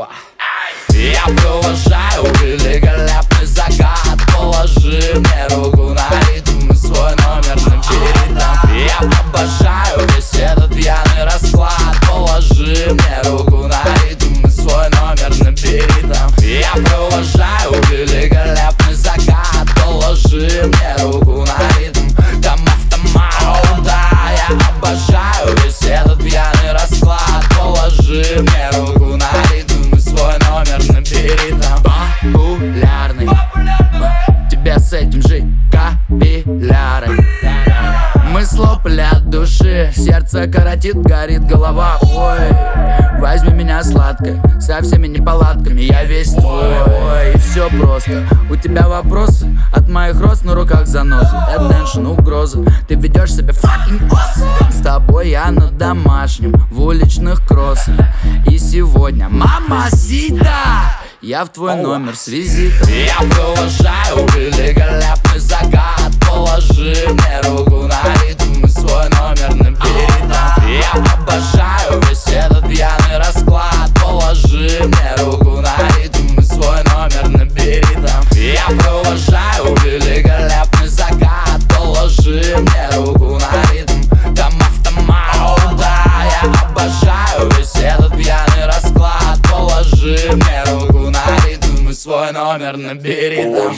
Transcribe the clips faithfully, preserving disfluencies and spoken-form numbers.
Ва. Я провожаю великолепный закат. Положи мне руку на ритм и свой номер набери там. Я обожаю весь этот пьяный расклад. Положи мне руку на ритм и свой номер набери там. Я провожаю великолепный закат. Положи мне руку на ритм, там автомат. Да, я обожаю весь этот пьяный расклад. Положи мне руку на ритм и свой номер набери там. Популярный, тебе с этим жить капилляры. Мы слопали от души, сердце коротит, горит голова. Ой, возьми меня сладко, со всеми неполадками, я весь твой. Ой, и все просто, у тебя вопросы, от моих роз на руках занозы. Attention, угроза, ты ведешь себя fucking awesome. С тобой я на домашнем, в уличных кроссах. И сегодня, мамасита, я в твой номер с визитом. Я провожаю великолепный закат. Положи мне руку на ритм и свой номер набери там. Я обожаю весь этот пьяный расклад. Положи мне руку на ритм и свой номер набери там. Я провожаю великолепный закат. Положи мне руку на ритм, там автомат. Да, я обожаю весь этот пьяный расклад. Положи мне руку на ритм и свой номер набери там.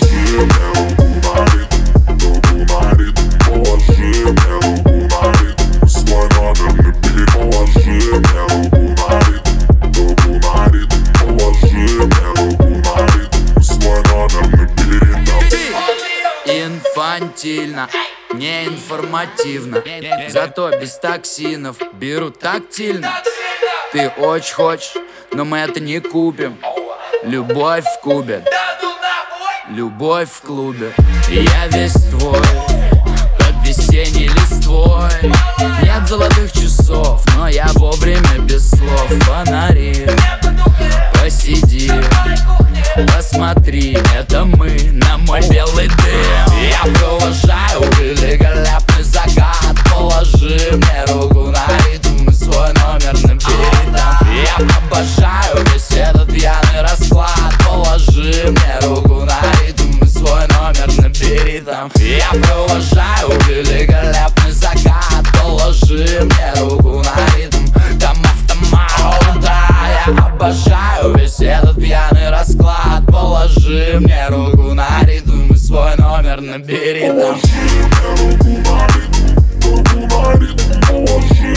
Инфантильно, не информативно, зато без токсинов, беру тактильно. Ты очень хочешь, но мы это не купим. Любовь в кубе, любовь в клубе. Я весь твой, под весенней листвой. Нет золотых часов, но я вовремя без слов. Фонари, посиди, посмотри, это мы, на мой белый дым. Я провожаю великолепный закат. Положи мне руку на ритм и свой номер набери там. Я обожаю весь этот пьяный расклад. Положи мне руку на ритм и свой номер набери там. Я провожаю великолепный закат. Положи мне руку на ритм, там автомат. Да, я обожаю весь этот пьяный расклад. Положи мне руку на ритм и свой номер набери там.